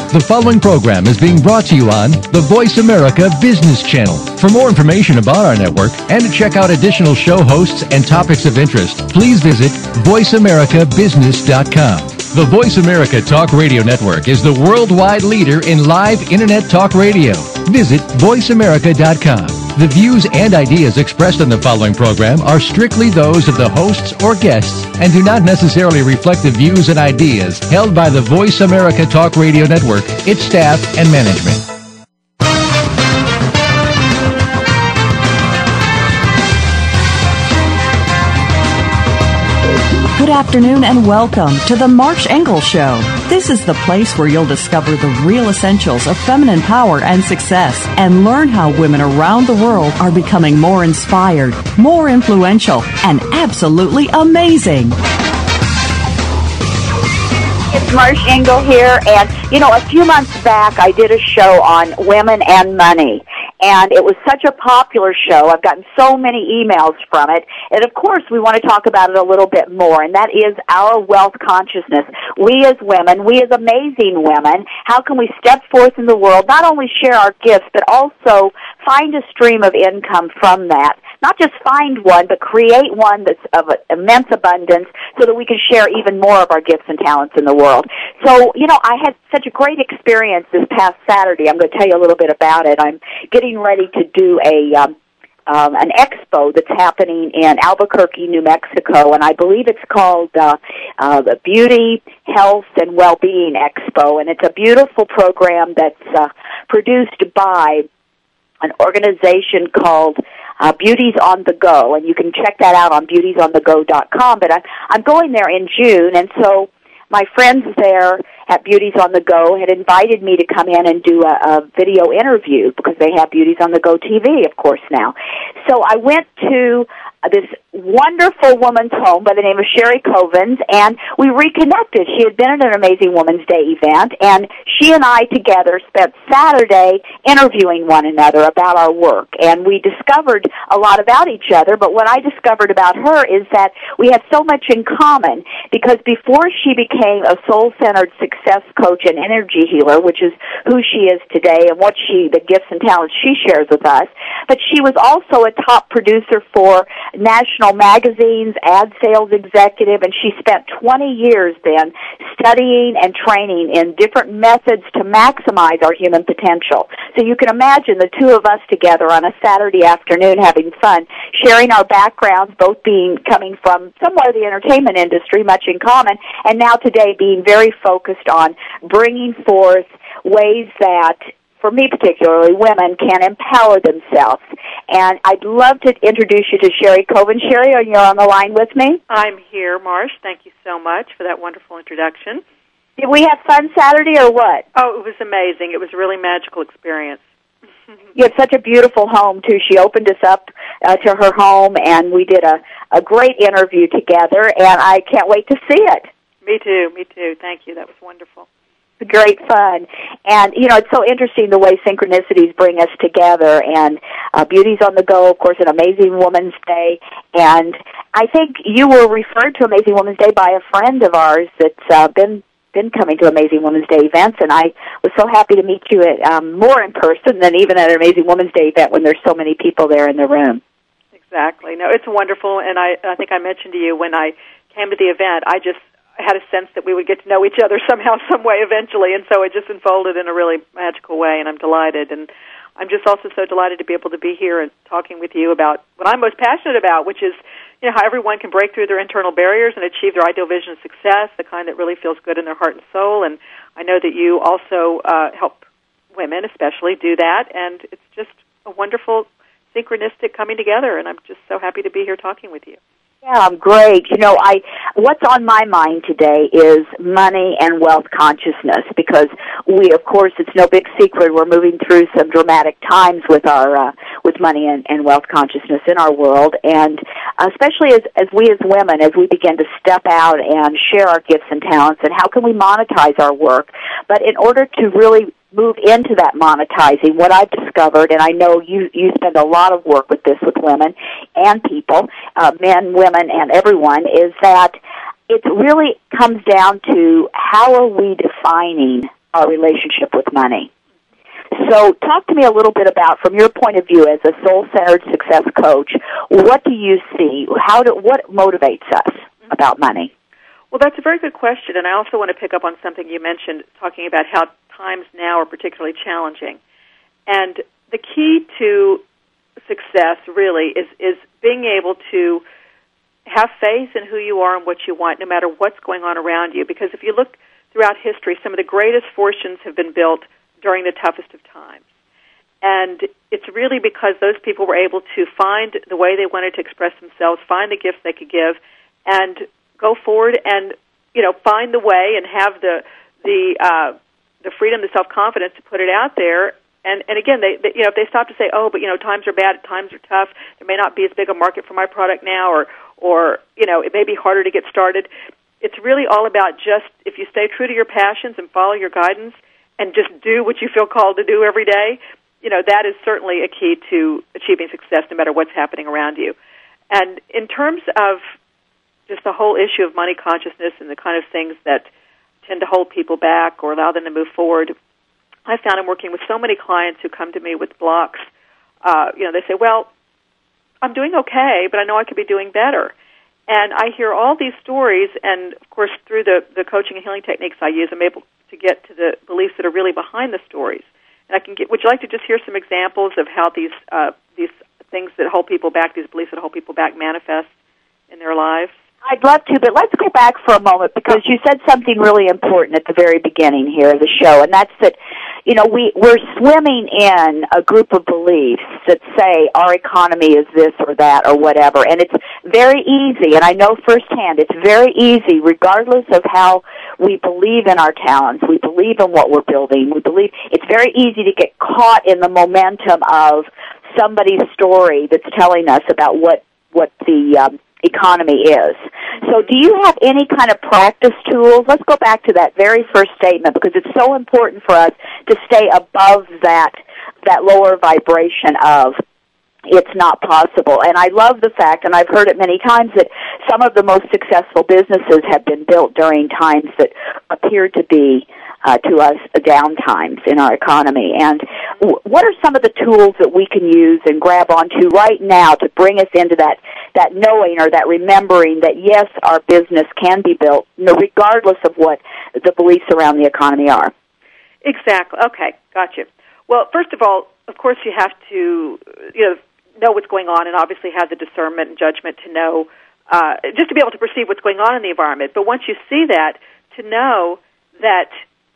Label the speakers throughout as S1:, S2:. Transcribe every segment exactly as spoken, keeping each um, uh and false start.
S1: The following program is being brought to you on the Voice America Business Channel. For more information about our network and to check out additional show hosts and topics of interest, please visit voice america business dot com. The Voice America Talk Radio Network is the worldwide leader in live Internet talk radio. Visit voice america dot com. The views and ideas expressed on the following program are strictly those of the hosts or guests and do not necessarily reflect the views and ideas held by the Voice America Talk Radio Network, its staff, and management.
S2: Good afternoon and welcome to the Marsh Engel Show. This is the place where you'll discover the real essentials of feminine power and success and learn how women around the world are becoming more inspired, more influential, and absolutely amazing.
S3: It's Marsh Engel here, and, you know, a few months back I did a show on women and money. And it was such a popular show. I've gotten so many emails from it. And, of course, we want to talk about it a little bit more, and that is our wealth consciousness. We as women, we as amazing women, how can we step forth in the world, not only share our gifts, but also find a stream of income from that? Not just find one, but create one that's of immense abundance so that we can share even more of our gifts and talents in the world. So, you know, I had such a great experience this past Saturday. I'm going to tell you a little bit about it. I'm getting ready to do a um, um, an expo that's happening in Albuquerque, New Mexico, and I believe it's called uh, uh, the Beauty, Health, and Wellbeing Expo, and it's a beautiful program that's uh, produced by an organization called Uh, Beauties on the Go, and you can check that out on beauties on the go dot com. But I, I'm going there in June, and so my friends there at Beauties on the Go had invited me to come in and do a, a video interview because they have Beauties on the Go T V, of course, now. So I went to this wonderful woman's home by the name of Sherry Covens, and we reconnected. She had been at an Amazing Woman's Day event, and she and I together spent Saturday interviewing one another about our work, and we discovered a lot about each other, but what I discovered about her is that we have so much in common, because before she became a soul-centered success coach and energy healer, which is who she is today and what she, the gifts and talents she shares with us, but she was also a top producer for national magazines, ad sales executive, and she spent twenty years then studying and training in different methods to maximize our human potential. So you can imagine the two of us together on a Saturday afternoon having fun, sharing our backgrounds, both being coming from somewhat of the entertainment industry, much in common, and now today being very focused on bringing forth ways that, for me particularly, women can empower themselves. And I'd love to introduce you to Sherry Coven. Sherry, are you on the line with me?
S4: I'm here, Marsh. Thank you so much for that wonderful introduction.
S3: Did we have fun Saturday or what?
S4: Oh, it was amazing. It was a really magical experience.
S3: You have such a beautiful home, too. She opened us up uh, to her home, and we did a, a great interview together, and I can't wait to see it.
S4: Me too, me too. Thank you. That was wonderful.
S3: Great fun. And, you know, it's so interesting the way synchronicities bring us together. And uh, Beauties on the Go, of course, an Amazing Woman's Day. And I think you were referred to Amazing Woman's Day by a friend of ours that's uh, been been coming to Amazing Woman's Day events. And I was so happy to meet you at, um, more in person than even at an Amazing Woman's Day event when there's so many people there in the room.
S4: Exactly. No, it's wonderful. And I, I think I mentioned to you when I came to the event, I just I had a sense that we would get to know each other somehow, some way eventually, and so it just unfolded in a really magical way, and I'm delighted. And I'm just also so delighted to be able to be here and talking with you about what I'm most passionate about, which is, you know, how everyone can break through their internal barriers and achieve their ideal vision of success, the kind that really feels good in their heart and soul. And I know that you also uh, help women especially do that, and it's just a wonderful synchronistic coming together, and I'm just so happy to be here talking with you.
S3: Yeah, great. You know, I what's on my mind today is money and wealth consciousness, because we, of course, it's no big secret we're moving through some dramatic times with our uh, with money and, and wealth consciousness in our world, and especially as as we as women, as we begin to step out and share our gifts and talents, and how can we monetize our work? But in order to really move into that monetizing, what I've discovered, and I know you, you spend a lot of work with this with women and people, uh, men, women, and everyone, is that it really comes down to how are we defining our relationship with money. So talk to me a little bit about, from your point of view as a soul-centered success coach, what do you see? How do, what motivates us about money?
S4: Well, that's a very good question, and I also want to pick up on something you mentioned, talking about how times now are particularly challenging. And the key to success, really, is, is being able to have faith in who you are and what you want, no matter what's going on around you. Because if you look throughout history, some of the greatest fortunes have been built during the toughest of times. And it's really because those people were able to find the way they wanted to express themselves, find the gifts they could give, and go forward and, you know, find the way and have the the uh, the freedom, the self-confidence to put it out there. And, and again, they, they, you know, if they stop to say, oh, but, you know, times are bad, times are tough, there may not be as big a market for my product now, or, or you know, it may be harder to get started. It's really all about just, if you stay true to your passions and follow your guidance and just do what you feel called to do every day, you know, that is certainly a key to achieving success no matter what's happening around you. And in terms of just the whole issue of money consciousness and the kind of things that tend to hold people back or allow them to move forward, I found I'm working with so many clients who come to me with blocks. Uh, you know, they say, well, I'm doing okay, but I know I could be doing better. And I hear all these stories, and, of course, through the, the coaching and healing techniques I use, I'm able to get to the beliefs that are really behind the stories. And I can get. Would you like to just hear some examples of how these uh, these things that hold people back, these beliefs that hold people back, manifest in their lives?
S3: I'd love to, but let's go back for a moment, because you said something really important at the very beginning here of the show, and that's that, you know, we, we're swimming in a group of beliefs that say our economy is this or that or whatever, and it's very easy, and I know firsthand, it's very easy, regardless of how we believe in our talents, we believe in what we're building, we believe, it's very easy to get caught in the momentum of somebody's story that's telling us about what, what the um, economy is. So do you have any kind of practice tools? Let's go back to that very first statement, because it's so important for us to stay above that that lower vibration of it's not possible. And I love the fact, and I've heard it many times, that some of the most successful businesses have been built during times that appear to be Uh, to us, uh, downtimes in our economy. And w- what are some of the tools that we can use and grab onto right now to bring us into that, that knowing or that remembering that, yes, our business can be built, no, regardless of what the beliefs around the economy are?
S4: Exactly. Okay, gotcha. Well, first of all, of course, you have to, you know, know what's going on and obviously have the discernment and judgment to know, uh, just to be able to perceive what's going on in the environment. But once you see that, to know that,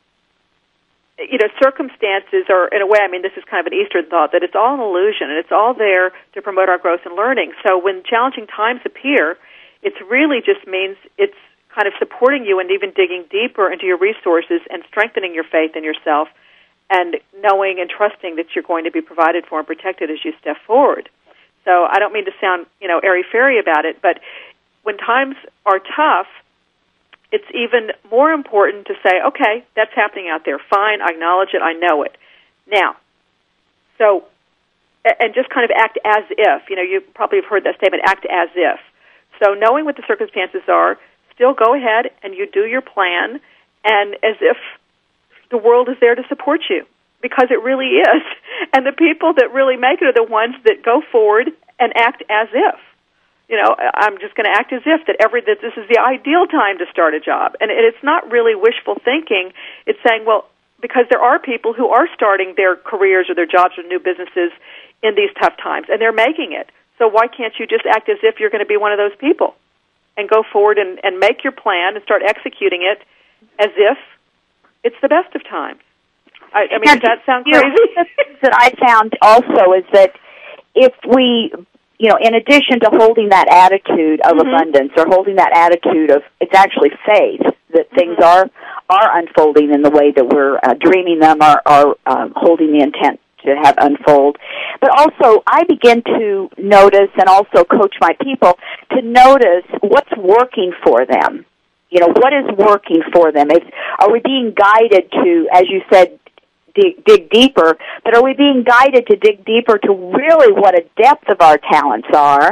S4: you know, circumstances are, in a way, I mean, this is kind of an Eastern thought, that it's all an illusion, and it's all there to promote our growth and learning. So when challenging times appear, it really just means it's kind of supporting you and even digging deeper into your resources and strengthening your faith in yourself and knowing and trusting that you're going to be provided for and protected as you step forward. So I don't mean to sound, you know, airy-fairy about it, but when times are tough, it's even more important to say, okay, that's happening out there. Fine, I acknowledge it, I know it. Now, so, and just kind of act as if. You know, you probably have heard that statement, act as if. So knowing what the circumstances are, still go ahead and you do your plan, and as if the world is there to support you, because it really is. And the people that really make it are the ones that go forward and act as if. You know, I'm just going to act as if that every that this is the ideal time to start a job. And it's not really wishful thinking. It's saying, well, because there are people who are starting their careers or their jobs or new businesses in these tough times, and they're making it. So why can't you just act as if you're going to be one of those people and go forward and, and make your plan and start executing it as if it's the best of times? I, I mean, now, does that sound crazy?
S3: Know, that I found also is that if we... you know, in addition to holding that attitude of mm-hmm. abundance or holding that attitude of, it's actually faith that mm-hmm. things are are unfolding in the way that we're uh, dreaming them or, or uh, holding the intent to have unfold. But also, I begin to notice and also coach my people to notice what's working for them. You know, what is working for them? Is, are we being guided to, as you said, Dig, dig deeper, but are we being guided to dig deeper to really what a depth of our talents are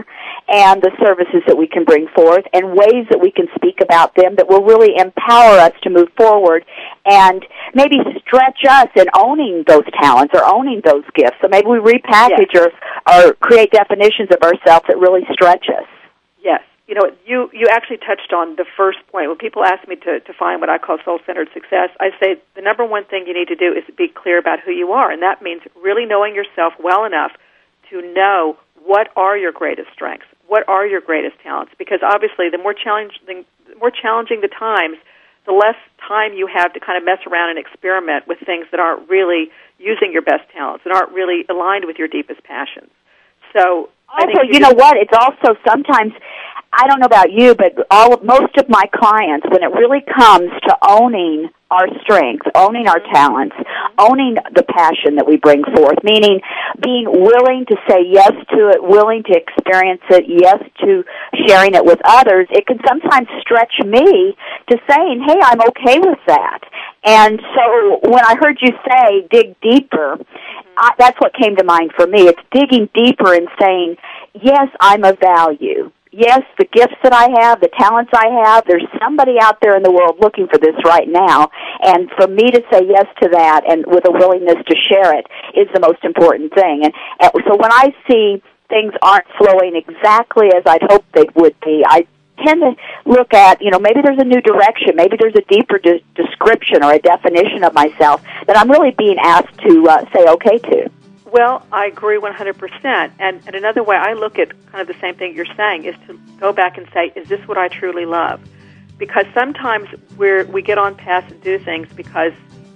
S3: and the services that we can bring forth and ways that we can speak about them that will really empower us to move forward and maybe stretch us in owning those talents or owning those gifts. So maybe we repackage yes. or, or create definitions of ourselves that really stretch us.
S4: Yes. You know, you, you actually touched on the first point. When people ask me to define what I call soul-centered success, I say the number one thing you need to do is be clear about who you are, and that means really knowing yourself well enough to know what are your greatest strengths, what are your greatest talents, because obviously the more challenging, the more challenging the times, the less time you have to kind of mess around and experiment with things that aren't really using your best talents and aren't really aligned with your deepest passions. So I
S3: also,
S4: think
S3: you know what? It's also sometimes, I don't know about you, but all of, most of my clients, when it really comes to owning our strengths, owning our talents, owning the passion that we bring forth, meaning being willing to say yes to it, willing to experience it, yes to sharing it with others, it can sometimes stretch me to saying, hey, I'm okay with that. And so when I heard you say dig deeper, I, that's what came to mind for me. It's digging deeper and saying, yes, I'm of value. Yes, the gifts that I have, the talents I have, there's somebody out there in the world looking for this right now, and for me to say yes to that and with a willingness to share it is the most important thing. And, and so when I see things aren't flowing exactly as I'd hoped they would be, I tend to look at, you know, maybe there's a new direction, maybe there's a deeper de- description or a definition of myself that I'm really being asked to uh, say okay to.
S4: Well, I agree one hundred percent. And, and another way I look at kind of the same thing you're saying is to go back and say, is this what I truly love? Because sometimes we're, we get on paths and do things because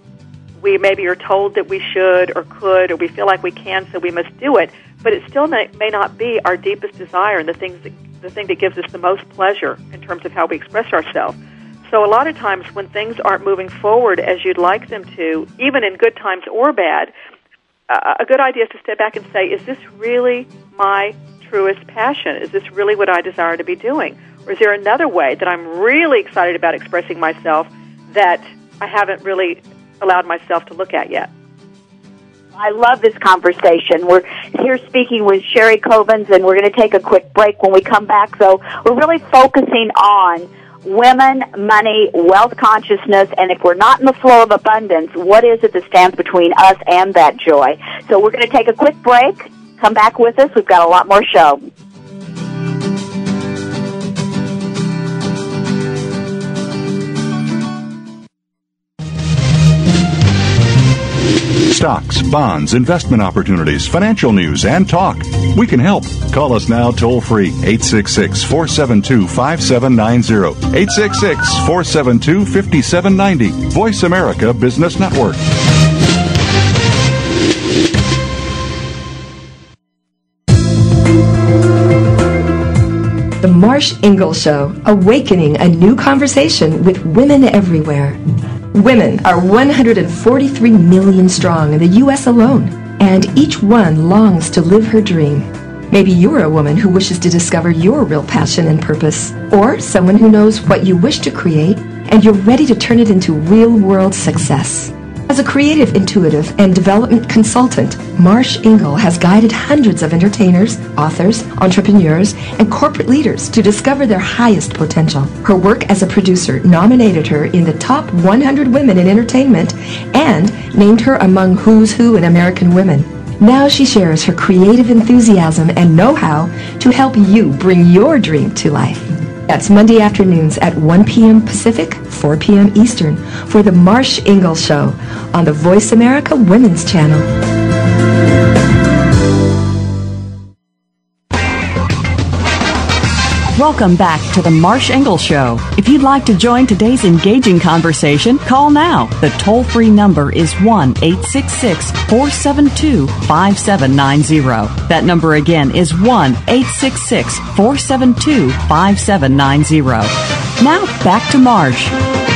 S4: we maybe are told that we should or could, or we feel like we can, so we must do it. But it still may, may not be our deepest desire and the, things that, the thing that gives us the most pleasure in terms of how we express ourselves. So a lot of times when things aren't moving forward as you'd like them to, even in good times or bad, a good idea is to step back and say, is this really my truest passion? Is this really what I desire to be doing? Or is there another way that I'm really excited about expressing myself that I haven't really allowed myself to look at yet?
S3: I love this conversation. We're here speaking with Sherry Covens, and we're going to take a quick break. When we come back, though, we're really focusing on women, money, wealth consciousness, and if we're not in the flow of abundance, what is it that stands between us and that joy? So we're going to take a quick break. Come back with us. We've got a lot more show.
S5: Stocks, bonds, investment opportunities, financial news, and talk. We can help. Call us now toll free, eight six six, four seven two, five seven nine zero, eight six six, four seven two, five seven nine zero. Voice America Business Network.
S6: The Marsh Ingle Show, awakening a new conversation with women everywhere. Women are one hundred forty-three million strong in the U S alone, and each one longs to live her dream. Maybe you're a woman who wishes to discover your real passion and purpose, or someone who knows what you wish to create, and you're ready to turn it into real-world success. As a creative, intuitive, and development consultant, Marsh Ingle has guided hundreds of entertainers, authors, entrepreneurs, and corporate leaders to discover their highest potential. Her work as a producer nominated her in the top one hundred women in entertainment and named her among Who's Who in American Women. Now she shares her creative enthusiasm and know-how to help you bring your dream to life. That's Monday afternoons at one p.m. Pacific, four p.m. Eastern for the Marsh Ingle Show on the Voice America Women's Channel.
S2: Welcome back to the Marsh Ingle Show. If you'd like to join today's engaging conversation, call now. The toll-free number is one eight six six, four seven two, five seven nine zero. That number again is one eight six six, four seven two, five seven nine zero. Now back to Marsh.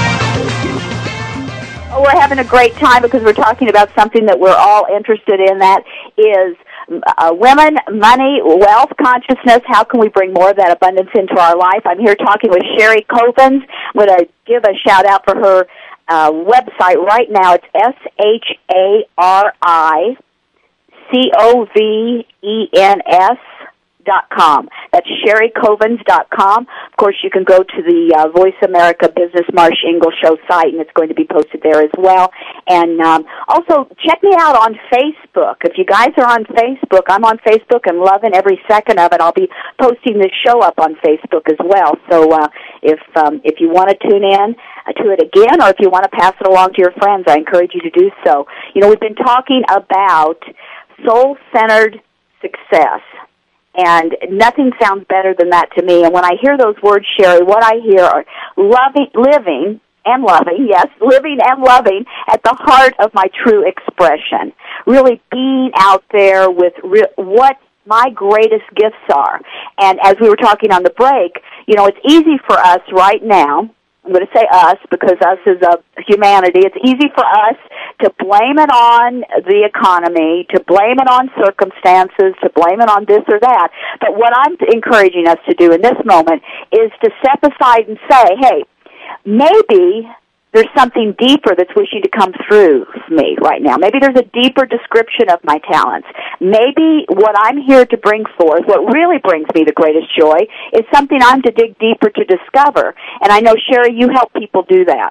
S3: Oh, we're having a great time because we're talking about something that we're all interested in. That is Uh, women, money, wealth consciousness. How can we bring more of that abundance into our life? I'm here talking with Sherry Covens. I'm going to give a shout out for her uh, website right now. It's S H A R I C O V E N S dot com. That's Sherry Covens dot com. Of course, you can go to the uh, Voice America Business Marsh Engle Show site, and it's going to be posted there as well. And um, also, check me out on Facebook. If you guys are on Facebook, I'm on Facebook and loving every second of it. I'll be posting this show up on Facebook as well. So uh, if um, if you want to tune in to it again, or if you want to pass it along to your friends, I encourage you to do so. You know, we've been talking about soul-centered success, and nothing sounds better than that to me. And when I hear those words, Sherry, what I hear are loving, living and loving, yes, living and loving at the heart of my true expression. Really being out there with re- what my greatest gifts are. And as we were talking on the break, you know, it's easy for us right now, I'm going to say us because us is a humanity. It's easy for us to blame it on the economy, to blame it on circumstances, to blame it on this or that. But what I'm encouraging us to do in this moment is to step aside and say, hey, maybe there's something deeper that's wishing to come through me right now. Maybe there's a deeper description of my talents. Maybe what I'm here to bring forth, what really brings me the greatest joy, is something I'm to dig deeper to discover. And I know, Sherry, you help people do that.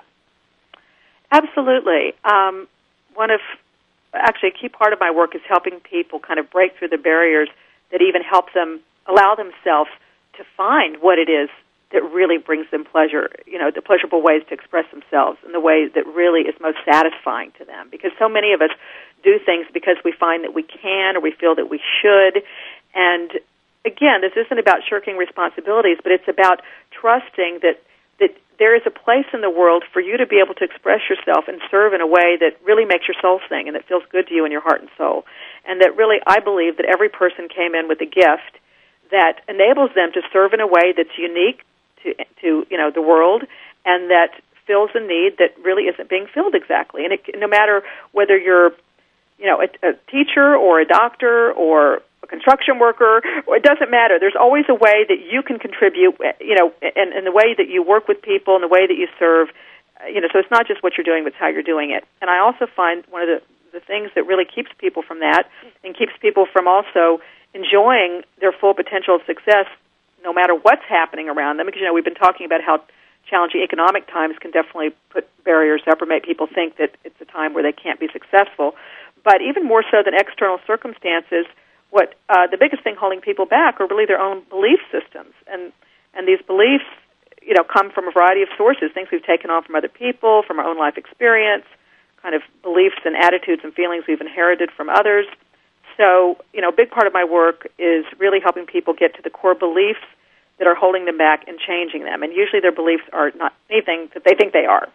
S4: Absolutely. Um, one of, actually, a key part of my work is helping people kind of break through the barriers that even help them allow themselves to find what it is that really brings them pleasure, you know, the pleasurable ways to express themselves in the way that really is most satisfying to them. Because so many of us do things because we find that we can or we feel that we should. And again, this isn't about shirking responsibilities, but it's about trusting that, that there is a place in the world for you to be able to express yourself and serve in a way that really makes your soul sing and that feels good to you in your heart and soul. And that really, I believe that every person came in with a gift that enables them to serve in a way that's unique to, to you know, the world, and that fills a need that really isn't being filled exactly. And it, no matter whether you're, you know, a, a teacher or a doctor or a construction worker, it doesn't matter. There's always a way that you can contribute, you know, and, and the way that you work with people and the way that you serve, you know, so it's not just what you're doing, but it's how you're doing it. And I also find one of the, the things that really keeps people from that and keeps people from also enjoying their full potential of success no matter what's happening around them, because, you know, we've been talking about how challenging economic times can definitely put barriers up or make people think that it's a time where they can't be successful. But even more so than external circumstances, what uh, the biggest thing holding people back are really their own belief systems. And, and these beliefs, you know, come from a variety of sources, things we've taken on from other people, from our own life experience, kind of beliefs and attitudes and feelings we've inherited from others. So, you know, a big part of my work is really helping people get to the core beliefs that are holding them back and changing them. And usually their beliefs are not anything that they think they are.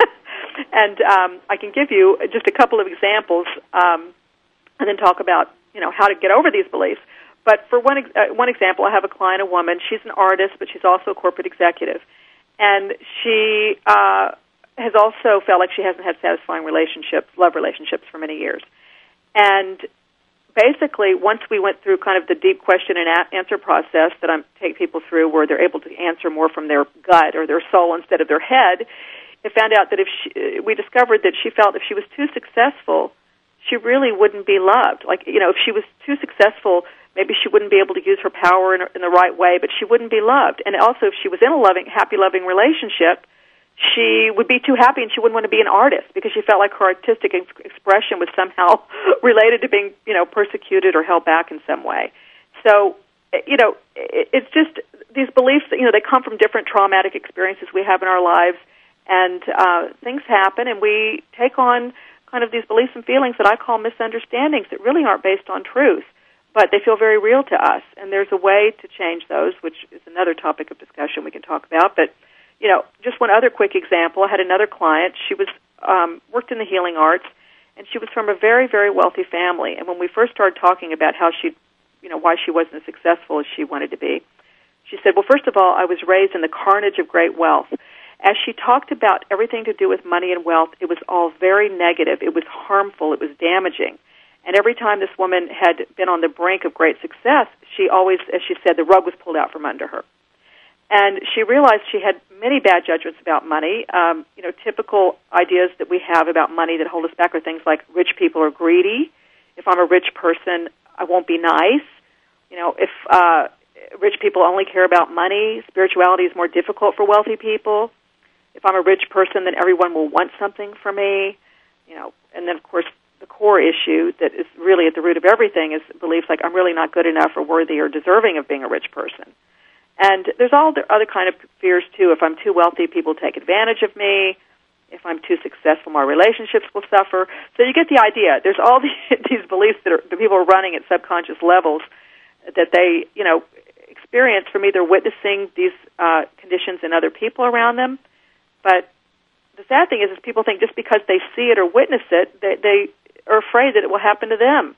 S4: And um, I can give you just a couple of examples um, and then talk about, you know, how to get over these beliefs. But for one uh, one example, I have a client, a woman. She's an artist, but she's also a corporate executive. And she uh, has also felt like she hasn't had satisfying relationships, love relationships for many years. And basically, once we went through kind of the deep question and a- answer process that I take people through where they're able to answer more from their gut or their soul instead of their head, it found out that if she, we discovered that she felt if she was too successful, she really wouldn't be loved. Like, you know, if she was too successful, maybe she wouldn't be able to use her power in, in the right way, but she wouldn't be loved. And also, if she was in a loving, happy, loving relationship, she would be too happy and she wouldn't want to be an artist because she felt like her artistic ex- expression was somehow related to being, you know, persecuted or held back in some way. So, you know, it, it's just these beliefs, you know, they come from different traumatic experiences we have in our lives, and uh, things happen, and we take on kind of these beliefs and feelings that I call misunderstandings that really aren't based on truth, but they feel very real to us. And there's a way to change those, which is another topic of discussion we can talk about. But, you know, just one other quick example. I had another client. She was um, worked in the healing arts, and she was from a very, very wealthy family. And when we first started talking about how she, you know, why she wasn't as successful as she wanted to be, she said, well, first of all, I was raised in the carnage of great wealth. As she talked about everything to do with money and wealth, it was all very negative. It was harmful. It was damaging. And every time this woman had been on the brink of great success, she always, as she said, the rug was pulled out from under her. And she realized she had many bad judgments about money. Um, you know, typical ideas that we have about money that hold us back are things like rich people are greedy. If I'm a rich person, I won't be nice. You know, if uh, rich people only care about money, spirituality is more difficult for wealthy people. If I'm a rich person, then everyone will want something from me. You know, and then, of course, the core issue that is really at the root of everything is beliefs like I'm really not good enough or worthy or deserving of being a rich person. And there's all the other kind of fears, too. If I'm too wealthy, people take advantage of me. If I'm too successful, my relationships will suffer. So you get the idea. There's all the, these beliefs that, are, that people are running at subconscious levels that they, you know, experience from either witnessing these uh, conditions in other people around them. But the sad thing is, is people think just because they see it or witness it, they, they are afraid that it will happen to them.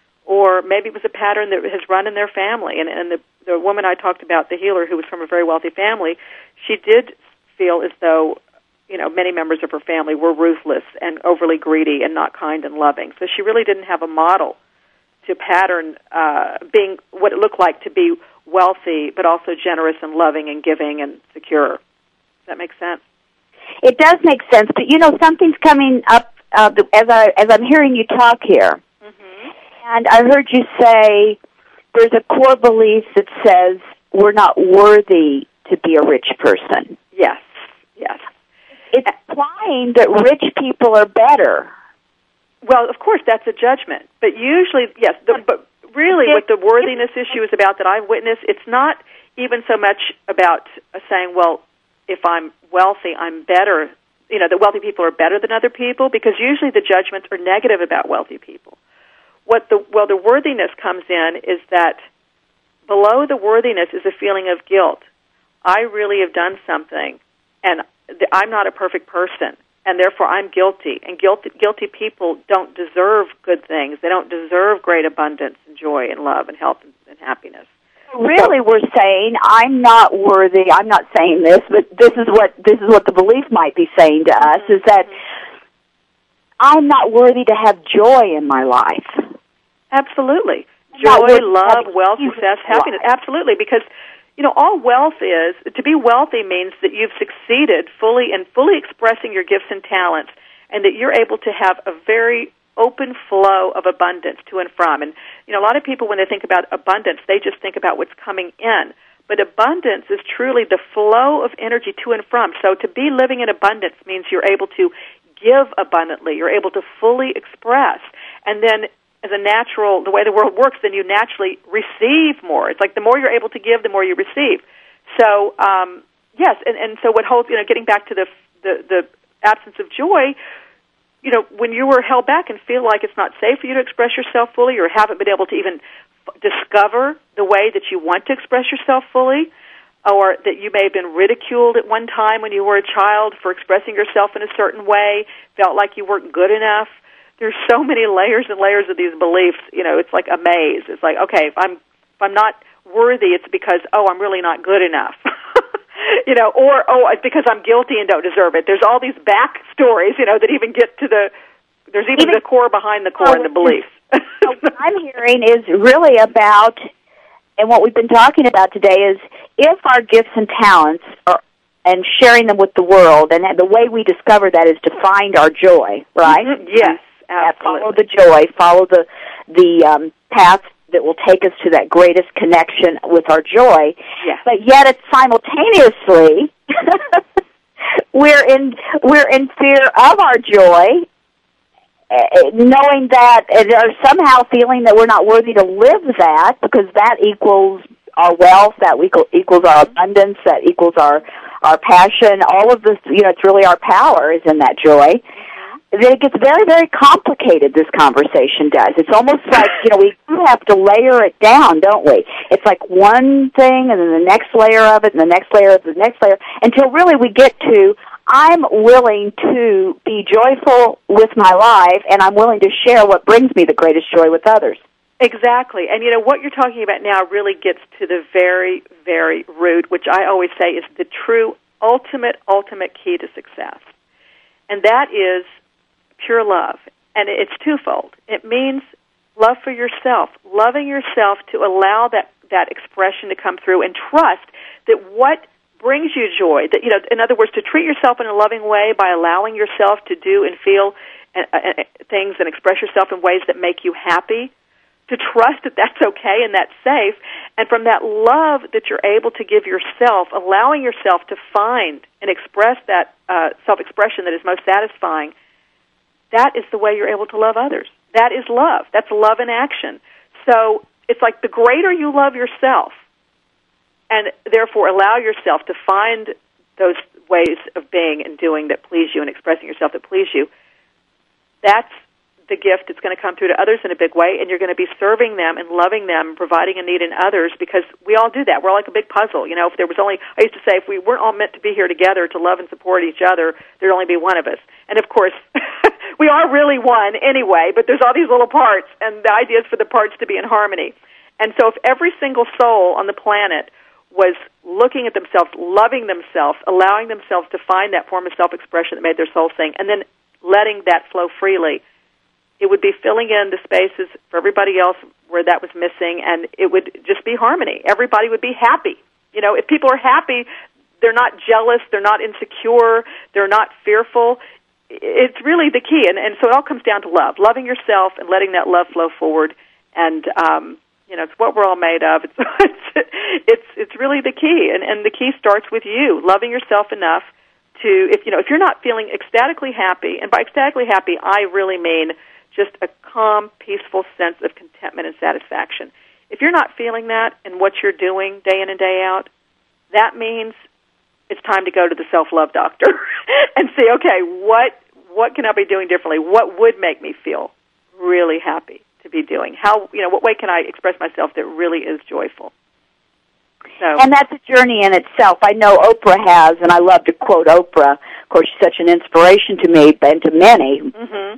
S4: Or maybe it was a pattern that has run in their family. And, and the, the woman I talked about, the healer who was from a very wealthy family, she did feel as though, you know, many members of her family were ruthless and overly greedy and not kind and loving. So she really didn't have a model to pattern uh, being what it looked like to be wealthy, but also generous and loving and giving and secure. Does that make sense?
S3: It does make sense, but you know, something's coming up uh, as I as I'm hearing you talk here, mm-hmm. and I heard you say there's a core belief that says we're not worthy to be a rich person.
S4: Yes, yes.
S3: It's implying that rich people are better.
S4: Well, of course, that's a judgment, but usually, yes. The, but really, what the worthiness issue is about that I've witnessed, it's not even so much about uh, saying, well, if I'm wealthy, I'm better, you know, that wealthy people are better than other people, because usually the judgments are negative about wealthy people. What the, well, the worthiness comes in is that below the worthiness is a feeling of guilt. I really have done something, and th- I'm not a perfect person, and therefore I'm guilty. And guilty, guilty people don't deserve good things. They don't deserve great abundance and joy and love and health and, and happiness.
S3: Really, we're saying I'm not worthy. I'm not saying this, but this is what this is what the belief might be saying to us: mm-hmm. is that I'm not worthy to have joy in my life.
S4: Absolutely, joy, love, wealth, success, happiness. Absolutely, because you know all wealth is to be wealthy means that you've succeeded fully in fully expressing your gifts and talents, and that you're able to have a very open flow of abundance to and from. And, you know, a lot of people, when they think about abundance, they just think about what's coming in. But abundance is truly the flow of energy to and from. So to be living in abundance means you're able to give abundantly. You're able to fully express. And then as a natural, the way the world works, then you naturally receive more. It's like the more you're able to give, the more you receive. So, um, yes, and, and so what holds, you know, getting back to the, the, the absence of joy, you know, when you were held back and feel like it's not safe for you to express yourself fully or haven't been able to even f- discover the way that you want to express yourself fully, or that you may have been ridiculed at one time when you were a child for expressing yourself in a certain way, felt like you weren't good enough. There's so many layers and layers of these beliefs. You know, it's like a maze. It's like, okay, if I'm if I'm not worthy, it's because, oh, I'm really not good enough. You know, or, oh, it's because I'm guilty and don't deserve it. There's all these back stories, you know, that even get to the, there's even, even the core behind the core and the beliefs.
S3: What I'm hearing is really about, and what we've been talking about today is, if our gifts and talents are, and sharing them with the world, and the way we discover that is to find our joy, right?
S4: Mm-hmm. Yes, absolutely.
S3: Follow the joy, follow the, the um, path that will take us to that greatest connection with our joy.
S4: Yes. But
S3: yet, it's simultaneously we're in we're in fear of our joy, uh, knowing that, or somehow feeling that we're not worthy to live that, because that equals our wealth, that equal, equals our abundance, that equals our our passion. All of this, you know, it's really our power is in that joy. Then it gets very, very complicated, this conversation does. It's almost like, you know, we have to layer it down, don't we? It's like one thing and then the next layer of it and the next layer of the next layer, until really we get to, I'm willing to be joyful with my life, and I'm willing to share what brings me the greatest joy with others.
S4: Exactly. And, you know, what you're talking about now really gets to the very, very root, which I always say is the true, ultimate, ultimate key to success. And that is pure love, and it's twofold. It means love for yourself, loving yourself to allow that, that expression to come through, and trust that what brings you joy, that, you know, in other words, to treat yourself in a loving way by allowing yourself to do and feel uh, uh, things and express yourself in ways that make you happy, to trust that that's okay and that's safe. And from that love that you're able to give yourself, allowing yourself to find and express that uh, self-expression that is most satisfying, that is the way you're able to love others. That is love. That's love in action. So it's like the greater you love yourself, and therefore allow yourself to find those ways of being and doing that please you and expressing yourself that please you, that's the gift that's going to come through to others in a big way, and you're going to be serving them and loving them and providing a need in others, because we all do that. We're all like a big puzzle. You know, if there was only, I used to say, if we weren't all meant to be here together to love and support each other, there'd only be one of us. And of course, we are really one anyway, but there's all these little parts, and the idea is for the parts to be in harmony. And so if every single soul on the planet was looking at themselves, loving themselves, allowing themselves to find that form of self-expression that made their soul sing, and then letting that flow freely, it would be filling in the spaces for everybody else where that was missing, and it would just be harmony. Everybody would be happy. You know, if people are happy, they're not jealous, they're not insecure, they're not fearful. It's really the key, and, and so it all comes down to love, loving yourself and letting that love flow forward. And um, you know, it's what we're all made of. It's it's it's, it's really the key, and, and the key starts with you, loving yourself enough to, if you know, if you're not feeling ecstatically happy, and by ecstatically happy, I really mean just a calm, peaceful sense of contentment and satisfaction. If you're not feeling that in what you're doing day in and day out, that means it's time to go to the self-love doctor and see, okay, what what can I be doing differently? What would make me feel really happy to be doing? How, you know, what way can I express myself that really is joyful? So.
S3: And that's a journey in itself. I know Oprah has, and I love to quote Oprah. Of course, she's such an inspiration to me and to many.
S4: Mm-hmm.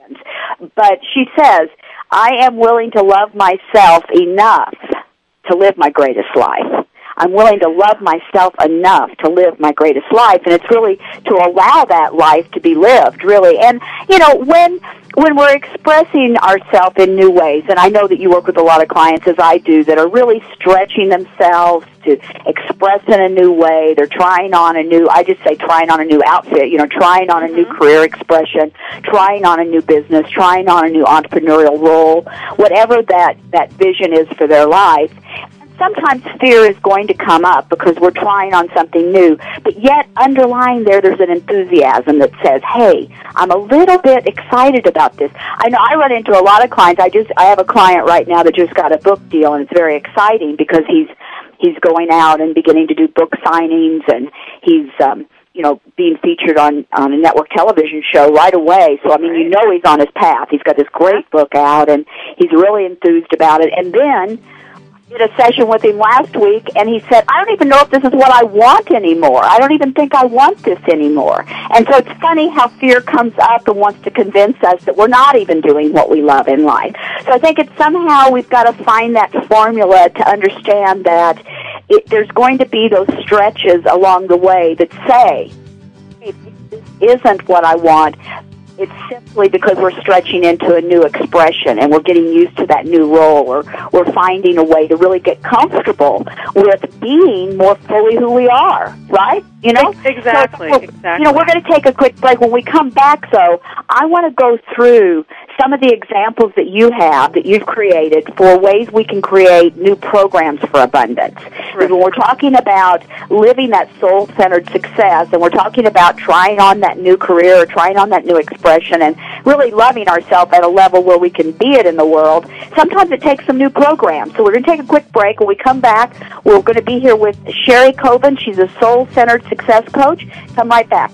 S3: But she says, I am willing to love myself enough to live my greatest life. I'm willing to love myself enough to live my greatest life, and it's really to allow that life to be lived, really. And, you know, when when we're expressing ourselves in new ways, and I know that you work with a lot of clients, as I do, that are really stretching themselves to express in a new way. They're trying on a new, I just say trying on a new outfit, you know, trying on a new career expression, trying on a new business, trying on a new entrepreneurial role, whatever that, that vision is for their life. Sometimes fear is going to come up because we're trying on something new, but yet underlying there, there's an enthusiasm that says, hey, I'm a little bit excited about this. I know I run into a lot of clients. I just, I have a client right now that just got a book deal, and it's very exciting because he's, he's going out and beginning to do book signings, and he's, um, you know, being featured on, on a network television show right away. So, I mean, you know he's on his path. He's got this great book out, and he's really enthused about it. And then did a session with him last week, and he said, I don't even know if this is what I want anymore. I don't even think I want this anymore. And so it's funny how fear comes up and wants to convince us that we're not even doing what we love in life. So I think it's somehow we've got to find that formula to understand that it, there's going to be those stretches along the way that say, hey, this isn't what I want. It's simply because we're stretching into a new expression and we're getting used to that new role, or we're finding a way to really get comfortable with being more fully who we are, right? You know?
S4: Exactly,
S3: so
S4: exactly.
S3: You know, we're going to take a quick break. When we come back, though, I want to go through some of the examples that you have, that you've created, for ways we can create new programs for abundance. Right. When we're talking about living that soul-centered success, and we're talking about trying on that new career or trying on that new expression and really loving ourselves at a level where we can be it in the world, sometimes it takes some new programs. So we're going to take a quick break. When we come back, we're going to be here with Sherry Coben. She's a soul-centered success coach. Come right back.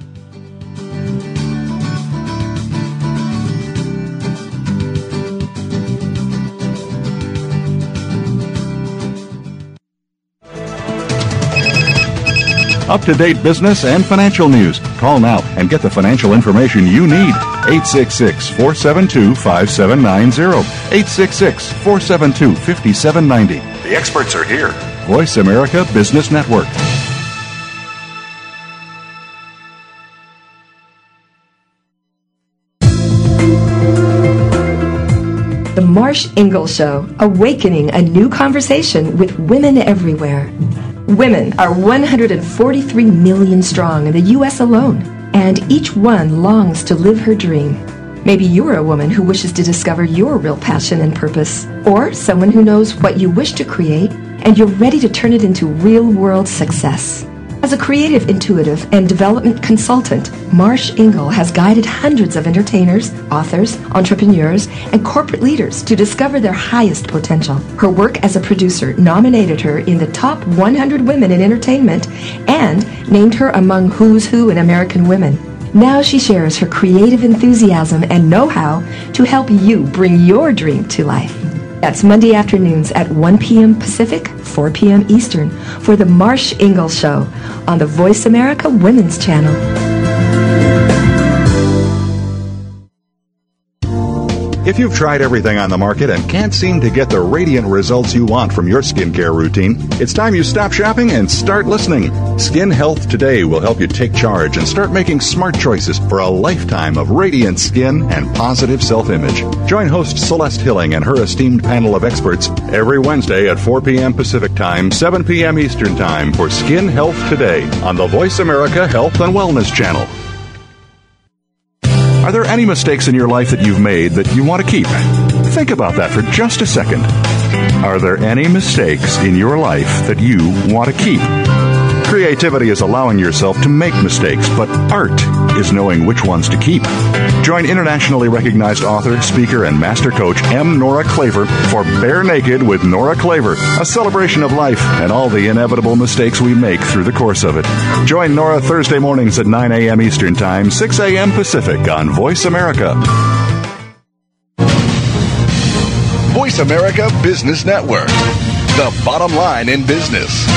S5: Up-to-date business and financial news. Call now and get the financial information you need. eight six six, four seven two, five seven nine zero. eight six six, four seven two, five seven nine zero. The experts are here. Voice America Business Network.
S6: The Marsh Ingle Show, awakening a new conversation with women everywhere. Women are one hundred forty-three million strong in the U S alone, and each one longs to live her dream. Maybe you're a woman who wishes to discover your real passion and purpose, or someone who knows what you wish to create and you're ready to turn it into real-world success. As a creative, intuitive, and development consultant, Marsh Engle has guided hundreds of entertainers, authors, entrepreneurs, and corporate leaders to discover their highest potential. Her work as a producer nominated her in the top one hundred women in entertainment and named her among Who's Who in American Women. Now she shares her creative enthusiasm and know-how to help you bring your dream to life. That's Monday afternoons at one p.m. Pacific, four p.m. Eastern for the Marsh Engle Show on the Voice America Women's Channel.
S5: If you've tried everything on the market and can't seem to get the radiant results you want from your skincare routine, it's time you stop shopping and start listening. Skin Health Today will help you take charge and start making smart choices for a lifetime of radiant skin and positive self-image. Join host Celeste Hilling and her esteemed panel of experts every Wednesday at four p.m. Pacific Time, seven p.m. Eastern Time for Skin Health Today on the Voice America Health and Wellness Channel. Are there any mistakes in your life that you've made that you want to keep? Think about that for just a second. Are there any mistakes in your life that you want to keep? Creativity is allowing yourself to make mistakes, but art is knowing which ones to keep. Join internationally recognized author, speaker, and master coach M. Nora Klaver for Bare Naked with Nora Klaver, a celebration of life and all the inevitable mistakes we make through the course of it. Join Nora Thursday mornings at nine a.m. Eastern Time, six a.m. Pacific on Voice America.
S7: Voice America Business Network, the bottom line in business.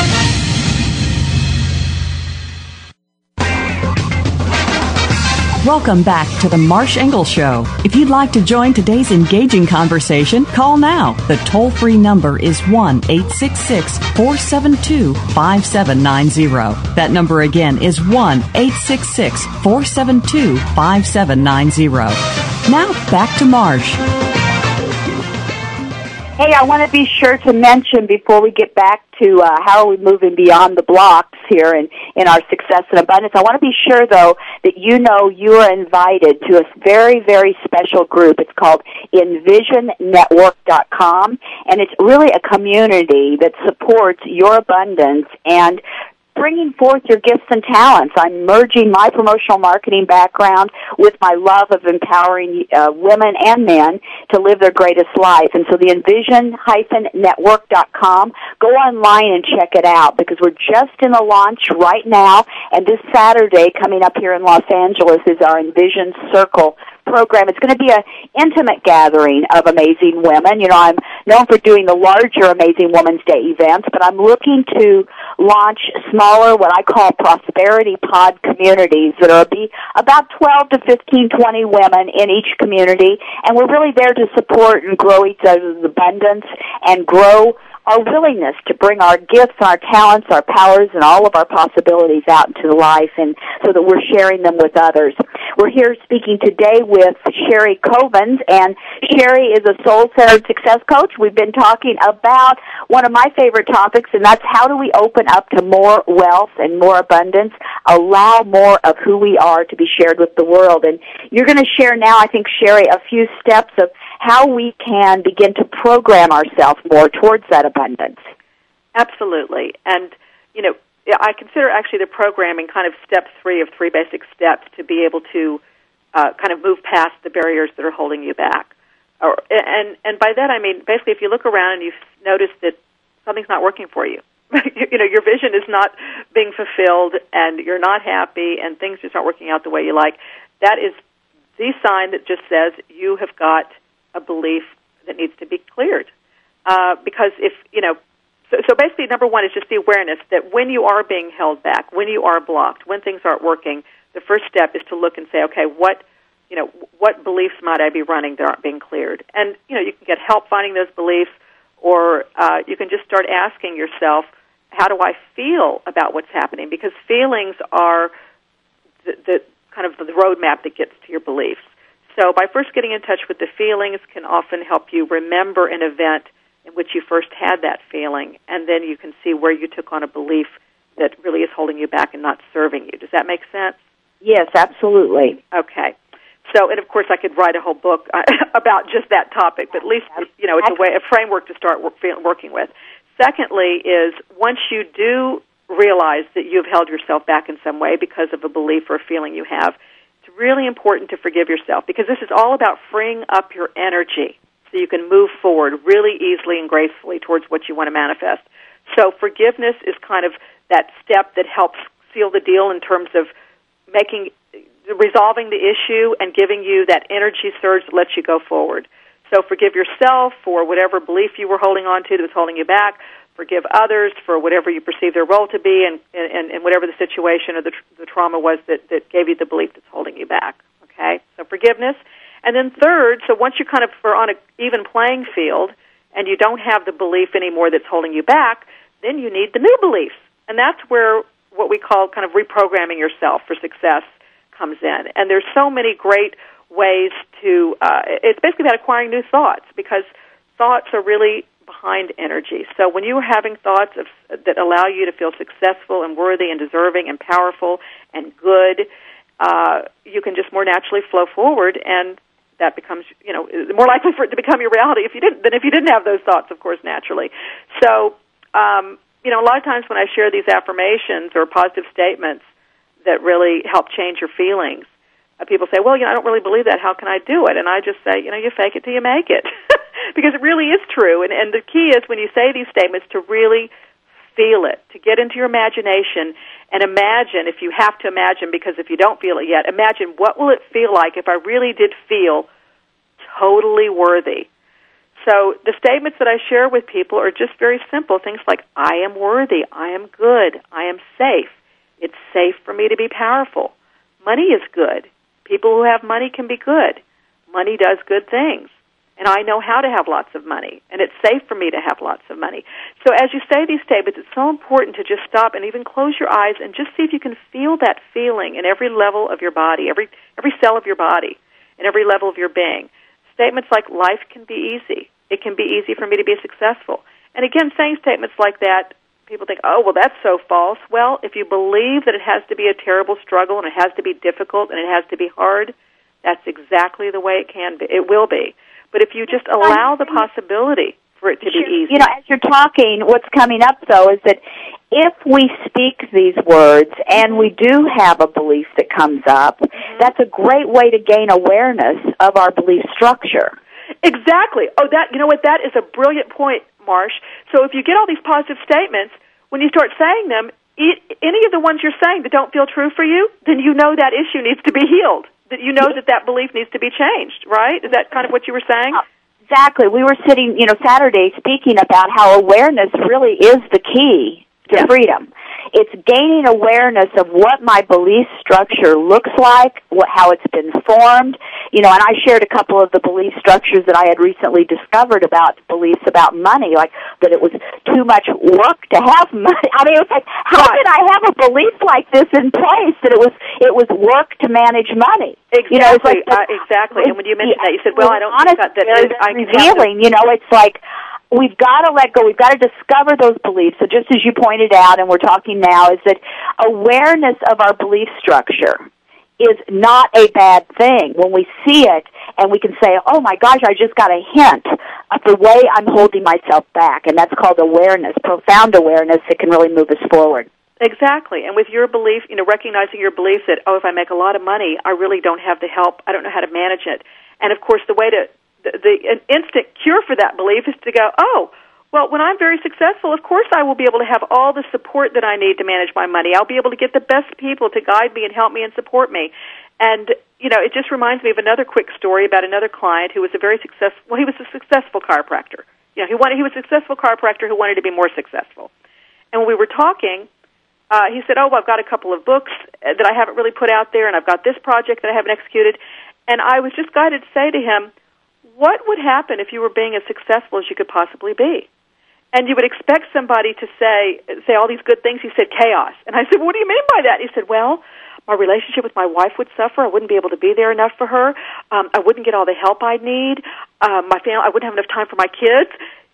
S2: Welcome back to the Marsh Engle Show. If you'd like to join today's engaging conversation, call now. The toll-free number is one eight six six, four seven two, five seven nine zero. That number again is one eight six six, four seven two, five seven nine zero. Now, back to Marsh.
S3: Hey, I want to be sure to mention before we get back to uh, how are we moving beyond the blocks here in, in our success and abundance, I want to be sure, though, that you know you are invited to a very, very special group. It's called envision network dot com, and it's really a community that supports your abundance and bringing forth your gifts and talents. I'm merging my promotional marketing background with my love of empowering uh, women and men to live their greatest life. And so the envision network dot com, go online and check it out because we're just in the launch right now. And this Saturday coming up here in Los Angeles is our Envision Circle program. It's going to be an intimate gathering of amazing women. You know, I'm known for doing the larger Amazing Women's Day events, but I'm looking to launch smaller, what I call prosperity pod communities that are be about twelve to fifteen, twenty women in each community, and we're really there to support and grow each other's abundance and grow our willingness to bring our gifts, our talents, our powers, and all of our possibilities out into life, and so that we're sharing them with others. We're here speaking today with Sherry Covens, and Sherry is a soul-centered success coach. We've been talking about one of my favorite topics, and that's how do we open up to more wealth and more abundance, allow more of who we are to be shared with the world. And you're going to share now, I think, Sherry, a few steps of how we can begin to program ourselves more towards that abundance.
S4: Absolutely. And, you know, I consider actually the programming kind of step three of three basic steps to be able to uh, kind of move past the barriers that are holding you back. Or, and, and by that I mean, basically, if you look around and you notice that something's not working for you, you know, your vision is not being fulfilled and you're not happy and things just aren't working out the way you like, that is the sign that just says you have got a belief that needs to be cleared. Uh, because if, you know, so, so basically number one is just the awareness that when you are being held back, when you are blocked, when things aren't working, the first step is to look and say, okay, what, you know, what beliefs might I be running that aren't being cleared? And, you know, you can get help finding those beliefs, or uh, you can just start asking yourself, how do I feel about what's happening? Because feelings are the, the kind of the roadmap that gets to your beliefs. So by first getting in touch with the feelings can often help you remember an event in which you first had that feeling, and then you can see where you took on a belief that really is holding you back and not serving you. Does that make sense?
S3: Yes, absolutely.
S4: Okay. So, and of course, I could write a whole book uh, about just that topic, but at least, you know, it's a way, a framework to start work, working with. Secondly is, once you do realize that you've held yourself back in some way because of a belief or a feeling you have, it's really important to forgive yourself, because this is all about freeing up your energy so you can move forward really easily and gracefully towards what you want to manifest. So forgiveness is kind of that step that helps seal the deal in terms of making, resolving the issue and giving you that energy surge that lets you go forward. So forgive yourself for whatever belief you were holding on to that was holding you back. Forgive others for whatever you perceive their role to be, and, and, and whatever the situation or the, the trauma was that, that gave you the belief that's holding you back. Okay? So forgiveness. And then third, so once you kind of are on an even playing field and you don't have the belief anymore that's holding you back, then you need the new beliefs. And that's where what we call kind of reprogramming yourself for success comes in. And there's so many great ways to, uh, it's basically about acquiring new thoughts, because thoughts are really behind energy. So when you are having thoughts of, that allow you to feel successful and worthy and deserving and powerful and good, uh, you can just more naturally flow forward, and that becomes, you know, more likely for it to become your reality if you didn't than if you didn't have those thoughts, of course, naturally. So, um, you know, a lot of times when I share these affirmations or positive statements that really help change your feelings, uh, people say, well, you know, I don't really believe that. How can I do it? And I just say, you know, you fake it till you make it. Because it really is true. And, and the key is, when you say these statements, to really feel it, to get into your imagination and imagine, if you have to imagine, because if you don't feel it yet, imagine what will it feel like if I really did feel totally worthy. So the statements that I share with people are just very simple. Things like, I am worthy, I am good, I am safe, it's safe for me to be powerful. Money is good. People who have money can be good. Money does good things. And I know how to have lots of money, and it's safe for me to have lots of money. So as you say these statements, it's so important to just stop and even close your eyes and just see if you can feel that feeling in every level of your body, every every cell of your body, and every level of your being. Statements like, life can be easy. It can be easy for me to be successful. And again, saying statements like that, people think, oh, well, that's so false. Well, if you believe that it has to be a terrible struggle and it has to be difficult and it has to be hard, that's exactly the way it can be. It will be. But if you just allow the possibility for it to be easy.
S3: You know, as you're talking, what's coming up, though, is that if we speak these words and we do have a belief that comes up, mm-hmm. that's a great way to gain awareness of our belief structure.
S4: Exactly. Oh, that, you know what, that is a brilliant point, Marsh. So if you get all these positive statements, when you start saying them, any of the ones you're saying that don't feel true for you, then you know that issue needs to be healed. That you know that that belief needs to be changed, right? Is that kind of what you were saying?
S3: Exactly. We were sitting, you know, Saturday speaking about how awareness really is the key to yes. freedom. It's gaining awareness of what my belief structure looks like, what, how it's been formed. You know, and I shared a couple of the belief structures that I had recently discovered about beliefs about money, like that it was too much work to have money. I mean, it was like, how
S4: right.
S3: did I have a belief like this in place that it was it was work to manage money?
S4: Exactly,
S3: you know, it's like the,
S4: uh, exactly. And when you mentioned that, you said, well, I don't
S3: honest,
S4: think that, that
S3: very,
S4: is, I
S3: revealing, you know, it's like, we've got to let go. We've got to discover those beliefs. So just as you pointed out, and we're talking now, is that awareness of our belief structure is not a bad thing. When we see it and we can say, oh my gosh, I just got a hint of the way I'm holding myself back. And that's called awareness, profound awareness that can really move us forward.
S4: Exactly. And with your belief, you know, recognizing your belief that, oh, if I make a lot of money, I really don't have the help. I don't know how to manage it. And of course, the way to The, the an instant cure for that belief is to go, oh, well, when I'm very successful, of course I will be able to have all the support that I need to manage my money. I'll be able to get the best people to guide me and help me and support me. And, you know, it just reminds me of another quick story about another client who was a very successful, well, he was a successful chiropractor. You know, he wanted, he was a successful chiropractor who wanted to be more successful. And when we were talking, uh, he said, oh, well, I've got a couple of books that I haven't really put out there, and I've got this project that I haven't executed. And I was just guided to say to him, what would happen if you were being as successful as you could possibly be? And you would expect somebody to say say all these good things. He said, chaos. And I said, well, what do you mean by that? He said, well, my relationship with my wife would suffer. I wouldn't be able to be there enough for her. Um, I wouldn't get all the help I'd need. Um, my family, I wouldn't have enough time for my kids.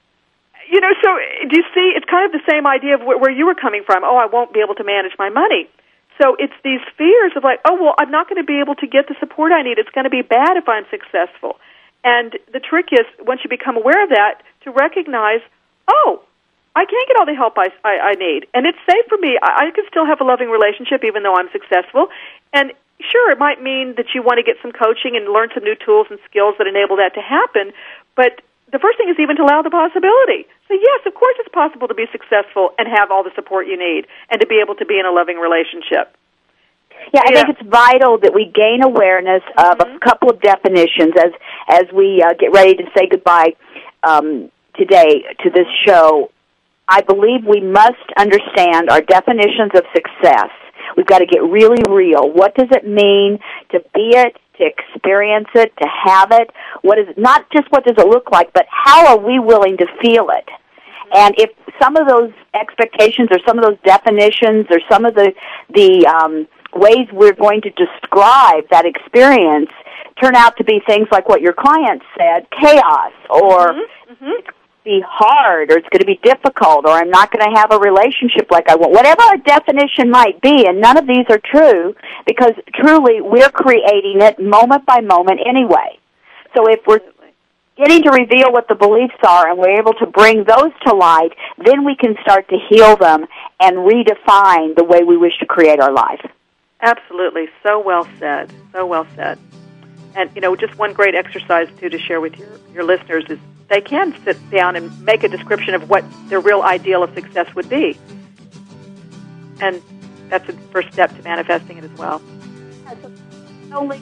S4: You know, so do you see, it's kind of the same idea of where you were coming from. Oh, I won't be able to manage my money. So it's these fears of like, oh, well, I'm not going to be able to get the support I need. It's going to be bad if I'm successful. And the trick is, once you become aware of that, to recognize, oh, I can get all the help I, I, I need. And it's safe for me. I, I can still have a loving relationship even though I'm successful. And sure, it might mean that you want to get some coaching and learn some new tools and skills that enable that to happen. But the first thing is even to allow the possibility. So yes, of course it's possible to be successful and have all the support you need and to be able to be in a loving relationship.
S3: Yeah, I
S4: yeah.
S3: think it's vital that we gain awareness of
S4: mm-hmm.
S3: a couple of definitions as as we uh, get ready to say goodbye um, today to this show. I believe we must understand our definitions of success. We've got to get really real. What does it mean to be it, to experience it, to have it? What is it? Not just what does it look like, but how are we willing to feel it? And if some of those expectations or some of those definitions or some of the the um, ways we're going to describe that experience turn out to be things like what your client said, chaos, or
S4: mm-hmm. Mm-hmm.
S3: it's going to be hard, or it's going to be difficult, or I'm not going to have a relationship like I want. Whatever our definition might be, and none of these are true, because truly we're creating it moment by moment anyway. So if we're getting to reveal what the beliefs are and we're able to bring those to light, then we can start to heal them and redefine the way we wish to create our life.
S4: Absolutely. So well said. So well said. And, you know, just one great exercise, too, to share with your, your listeners is they can sit down and make a description of what their real ideal of success would be. And that's the first step to manifesting it as well.
S3: Not only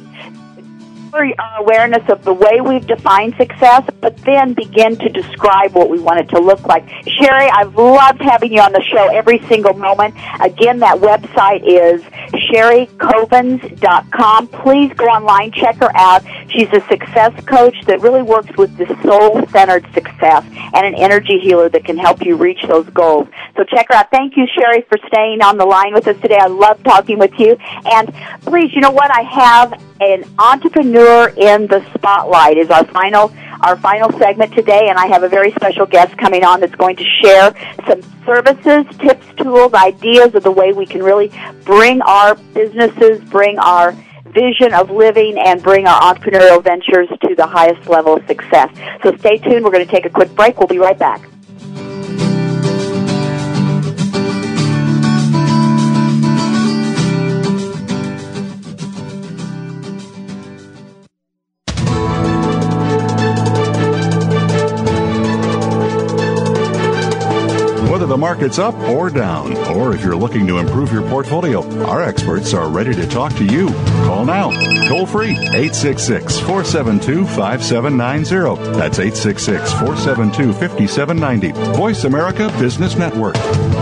S3: our awareness of the way we've defined success, but then begin to describe what we want it to look like. Sherry, I've loved having you on the show every single moment. Again, that website is sherry covens dot com. Please go online, check her out. She's a success coach that really works with the soul-centered success and an energy healer that can help you reach those goals. So check her out. Thank you, Sherry, for staying on the line with us today. I love talking with you. And please, you know what? I have an entrepreneur in the spotlight is our final our final segment today, and I have a very special guest coming on that's going to share some services, tips, tools, ideas of the way we can really bring our businesses, bring our vision of living, and bring our entrepreneurial ventures to the highest level of success. So stay tuned. We're going to take a quick break. We'll be right back.
S5: Whether the market's up or down, or if you're looking to improve your portfolio, our experts are ready to talk to you. Call now. Toll free, eight six six, four seven two, five seven nine zero. That's eight six six, four seven two, five seven nine zero. Voice America Business Network.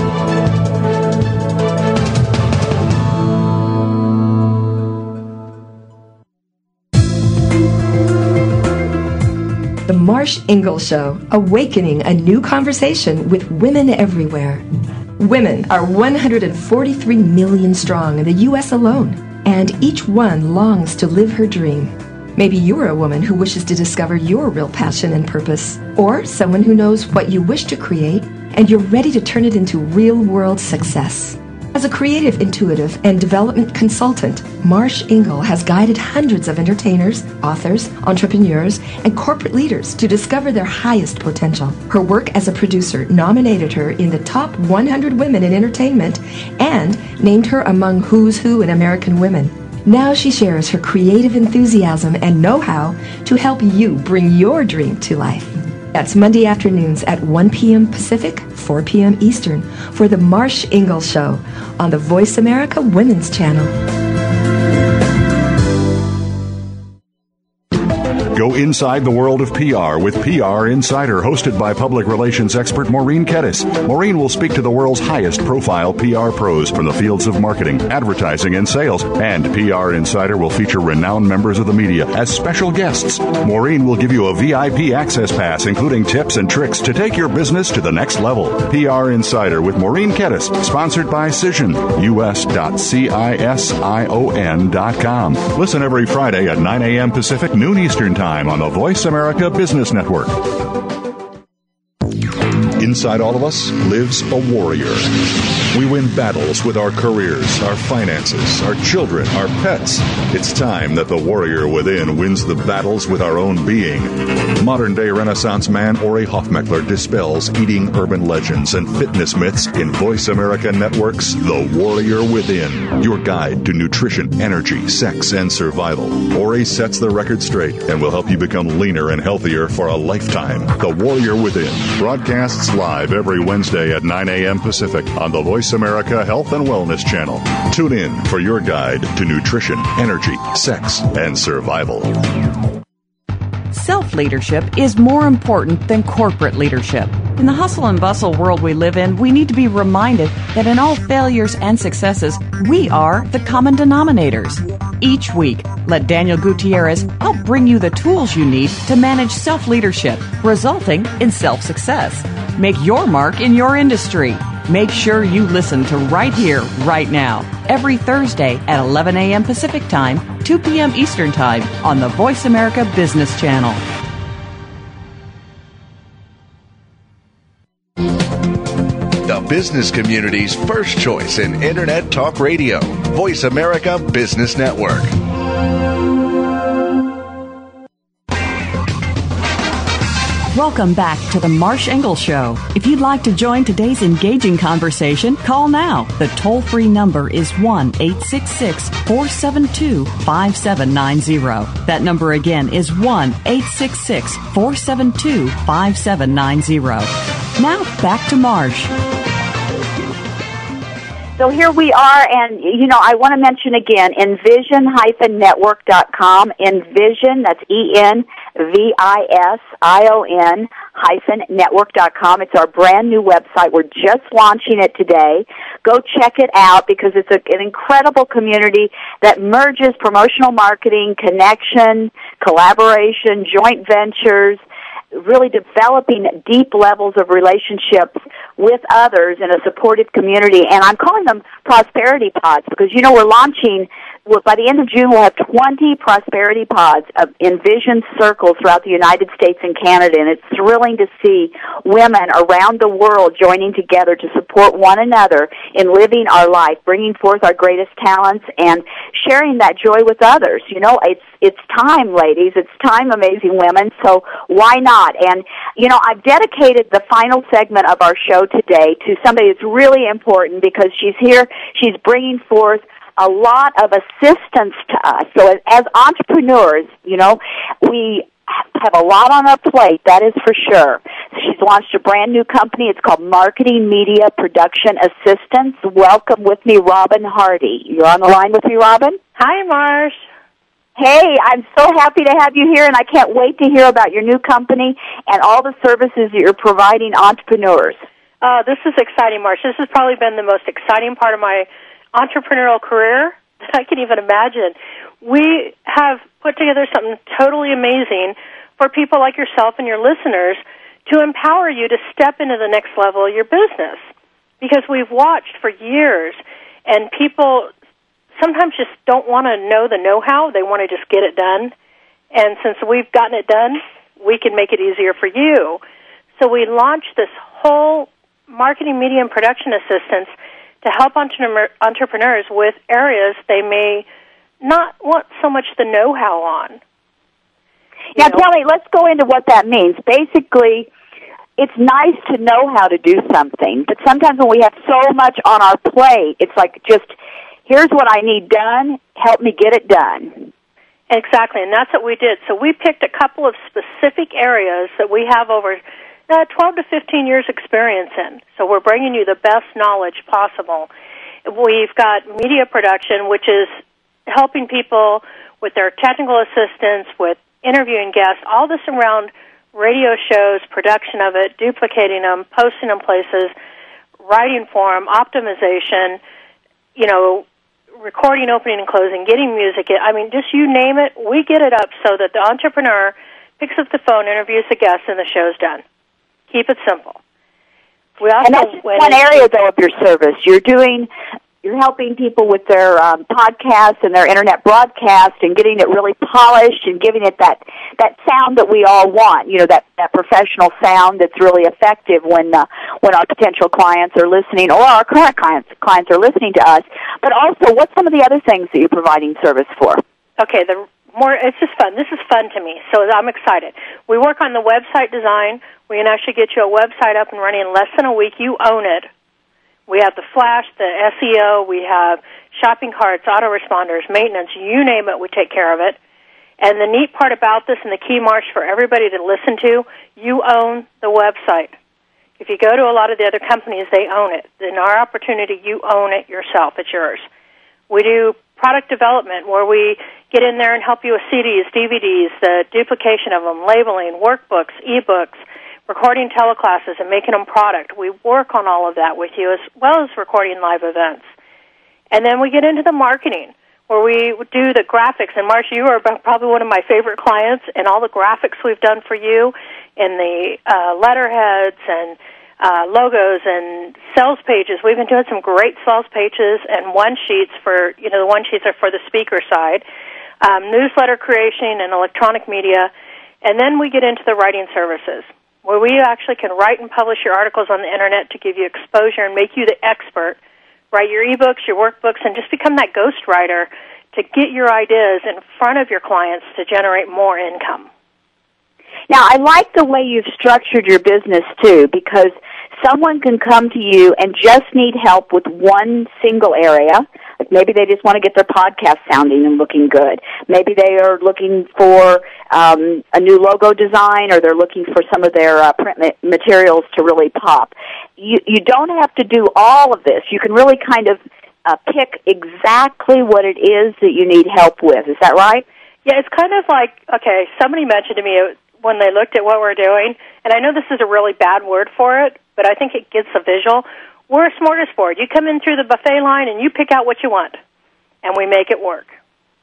S6: The Marsh Ingalls Show, awakening a new conversation with women everywhere. Women are one hundred forty-three million strong in the U S alone, and each one longs to live her dream. Maybe you're a woman who wishes to discover your real passion and purpose, or someone who knows what you wish to create, and you're ready to turn it into real-world success. As a creative, intuitive, and development consultant, Marsh Ingalls has guided hundreds of entertainers, authors, entrepreneurs, and corporate leaders to discover their highest potential. Her work as a producer nominated her in the top one hundred women in entertainment and named her among Who's Who in American Women. Now she shares her creative enthusiasm and know-how to help you bring your dream to life. That's Monday afternoons at one p.m. Pacific, four p.m. Eastern for the Marsh Ingalls Show on the Voice America Women's Channel.
S5: Go inside the world of P R with P R Insider, hosted by public relations expert Maureen Kettis. Maureen will speak to the world's highest profile P R pros from the fields of marketing, advertising, and sales. And P R Insider will feature renowned members of the media as special guests. Maureen will give you a V I P access pass, including tips and tricks to take your business to the next level. P R Insider with Maureen Kettis, sponsored by Cision, U S dot C I S I O N dot com. Listen every Friday at nine a.m. Pacific, noon Eastern Time on the Voice America Business Network. Inside all of us lives a warrior. We win battles with our careers, our finances, our children, our pets. It's time that the warrior within wins the battles with our own being. Modern-day Renaissance man Ori Hofmeckler dispels eating urban legends and fitness myths in Voice America Network's The Warrior Within, your guide to nutrition, energy, sex, and survival. Ori sets the record straight and will help you become leaner and healthier for a lifetime. The Warrior Within broadcasts live every Wednesday at nine a.m. Pacific on the Voice America Health and Wellness Channel. Tune in for your guide to nutrition, energy, sex, and survival.
S2: Self-leadership is more important than corporate leadership. In the hustle and bustle world we live in, we need to be reminded that in all failures and successes, we are the common denominators. Each week, let Daniel Gutierrez help bring you the tools you need to manage self-leadership, resulting in self-success. Make your mark in your industry. Make sure you listen to Right Here, Right Now, every Thursday at eleven a.m. Pacific Time, two p.m. Eastern Time on the Voice America Business Channel.
S7: The business community's first choice in Internet Talk Radio, Voice America Business Network.
S2: Welcome back to the Marsh Engel Show. If you'd like to join today's engaging conversation, call now. The toll-free number is one eight six six, four seven two, five seven nine zero. That number again is one eight six six, four seven two, five seven nine zero. Now back to Marsh.
S3: So here we are, and, you know, I want to mention again, envision dash network dot com, Envision, that's E N V I S I O N hyphen network dot com. It's our brand new website. We're just launching it today. Go check it out because it's a, an incredible community that merges promotional marketing, connection, collaboration, joint ventures, really developing deep levels of relationships with others in a supportive community. And I'm calling them prosperity pods because, you know, we're launching, well, by the end of June, we'll have twenty prosperity pods of Envision circles throughout the United States and Canada. And it's thrilling to see women around the world joining together to support one another in living our life, bringing forth our greatest talents and sharing that joy with others. You know, it's, it's time, ladies. It's time, amazing women. So why not? And, you know, I've dedicated the final segment of our show today to somebody that's really important because she's here, she's bringing forth a lot of assistance to us. So as, as entrepreneurs, you know, we have a lot on our plate, that is for sure. She's launched a brand new company. It's called Marketing Media Production Assistance. Welcome with me, Robin Hardy. You're on the line with me, Robin?
S8: Hi, Marsh.
S3: Hey, I'm so happy to have you here, and I can't wait to hear about your new company and all the services that you're providing entrepreneurs.
S8: Uh, this is exciting, Marsh. This has probably been the most exciting part of my entrepreneurial career that I can even imagine. We have put together something totally amazing for people like yourself and your listeners to empower you to step into the next level of your business. Because we've watched for years, and people sometimes just don't want to know the know-how. They want to just get it done. And since we've gotten it done, we can make it easier for you. So we launched this whole marketing, media, and production assistance to help entrepreneurs with areas they may not want so much the know-how on.
S3: Now, know? tell me, let's go into what that means. Basically, it's nice to know how to do something, but sometimes when we have so much on our plate, it's like just, here's what I need done, help me get it done.
S8: Exactly, and that's what we did. So we picked a couple of specific areas that we have over uh, twelve to fifteen years experience in. So we're bringing you the best knowledge possible. We've got media production, which is helping people with their technical assistance, with interviewing guests, all this around radio shows, production of it, duplicating them, posting them places, writing for them, optimization, you know, recording, opening, and closing, getting music. I mean, just you name it, we get it up so that the entrepreneur picks up the phone, interviews the guest, and the show's done. Keep it simple. We also
S3: and that's just one area, though, of your service. You're doing you're helping people with their um, podcasts and their internet broadcast and getting it really polished and giving it that, that sound that we all want, you know, that, that professional sound that's really effective when uh, when our potential clients are listening or our current clients clients are listening to us. But also, what's some of the other things that you're providing service for?
S8: Okay, the more it's just fun. This is fun to me, so I'm excited. We work on the website design. We can actually get you a website up and running in less than a week. You own it. We have the Flash, the S E O, we have shopping carts, autoresponders, maintenance, you name it, we take care of it. And the neat part about this and the key, Marsh, for everybody to listen to, you own the website. If you go to a lot of the other companies, they own it. In our opportunity, you own it yourself. It's yours. We do product development where we get in there and help you with C Ds, D V Ds, the duplication of them, labeling, workbooks, e-books, recording teleclasses and making them product. We work on all of that with you as well as recording live events. And then we get into the marketing where we do the graphics. And Marcia, you are probably one of my favorite clients, and all the graphics we've done for you in the uh, letterheads and uh, logos and sales pages. We've been doing some great sales pages and one sheets for, you know, the one sheets are for the speaker side, um, newsletter creation and electronic media. And then we get into the writing services, where we actually can write and publish your articles on the Internet to give you exposure and make you the expert. Write your e-books, your workbooks, and just become that ghostwriter to get your ideas in front of your clients to generate more income.
S3: Now, I like the way you've structured your business, too, because someone can come to you and just need help with one single area. Maybe they just want to get their podcast sounding and looking good. Maybe they are looking for um, a new logo design, or they're looking for some of their uh, print ma- materials to really pop. You, you don't have to do all of this. You can really kind of uh, pick exactly what it is that you need help with. Is that right?
S8: Yeah, it's kind of like, okay, somebody mentioned to me when they looked at what we're doing, and I know this is a really bad word for it, but I think it gets a visual. We're a smorgasbord. You come in through the buffet line and you pick out what you want, and we make it work.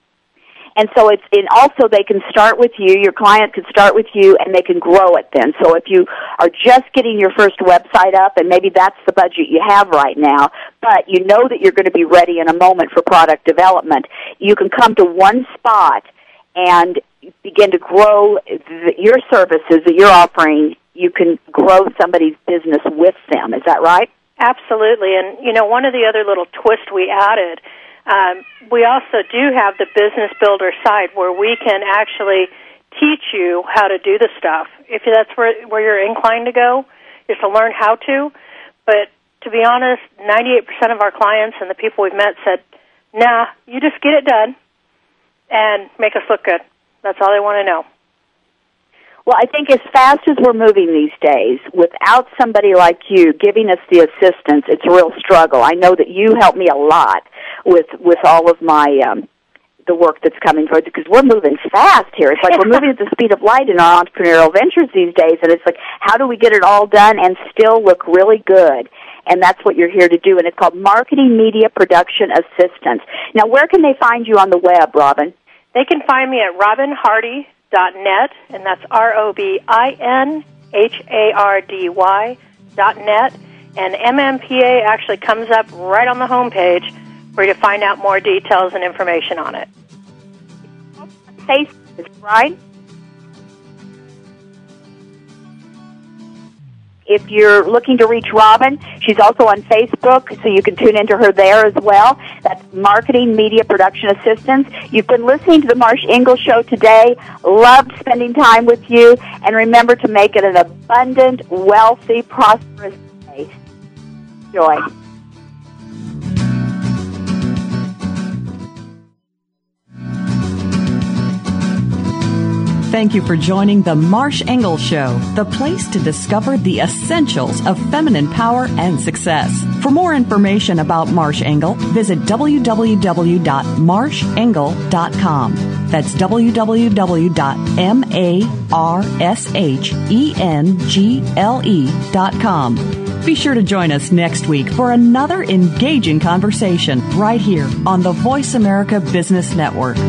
S3: And so it's and also they can start with you, your client can start with you, and they can grow it then. So if you are just getting your first website up, and maybe that's the budget you have right now, but you know that you're going to be ready in a moment for product development, you can come to one spot and begin to grow the, your services that you're offering. You can grow somebody's business with them. Is that right?
S8: Absolutely. And, you know, one of the other little twists we added, um, we also do have the business builder side where we can actually teach you how to do the stuff. If that's where, where you're inclined to go, is to learn how to. But to be honest, ninety-eight percent of our clients and the people we've met said, nah, you just get it done and make us look good. That's all they want to know.
S3: Well, I think as fast as we're moving these days, without somebody like you giving us the assistance, it's a real struggle. I know that you help me a lot with with all of my um, the work that's coming forward, because we're moving fast here. It's like we're moving at the speed of light in our entrepreneurial ventures these days, and it's like, how do we get it all done and still look really good? And that's what you're here to do, and it's called Marketing Media Production Assistance. Now, where can they find you on the web, Robin?
S8: They can find me at robin hardy dot net, and that's R O B I N H A R D Y dot net, and M M P A actually comes up right on the home page for you to find out more details and information on it.
S3: Facebook, right? If you're looking to reach Robin, she's also on Facebook, so you can tune into her there as well. That's Marketing Media Production Assistance. You've been listening to the Marsh Ingalls Show today. Loved spending time with you. And remember to make it an abundant, wealthy, prosperous day. Joy.
S2: Thank you for joining the Marsh Ingalls Show, the place to discover the essentials of feminine power and success. For more information about Marsh Engle, visit w w w dot marsh engle dot com. That's w w w dot marsh engle dot com. Be sure to join us next week for another engaging conversation right here on the Voice America Business Network.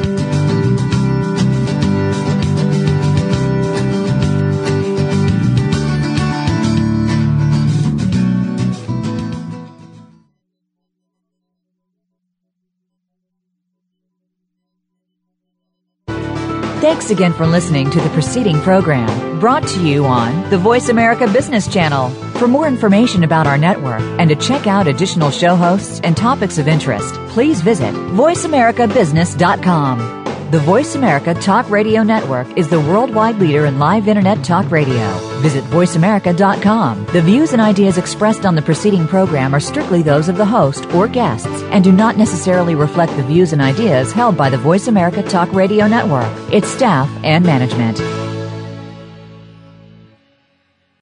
S9: Thanks again for listening to the preceding program, brought to you on the Voice America Business Channel. For more information about our network and to check out additional show hosts and topics of interest, please visit voice america business dot com. The Voice America Talk Radio Network is the worldwide leader in live Internet talk radio. Visit voice america dot com. The views and ideas expressed on the preceding program are strictly those of the host or guests and do not necessarily reflect the views and ideas held by the Voice America Talk Radio Network, its staff, and management.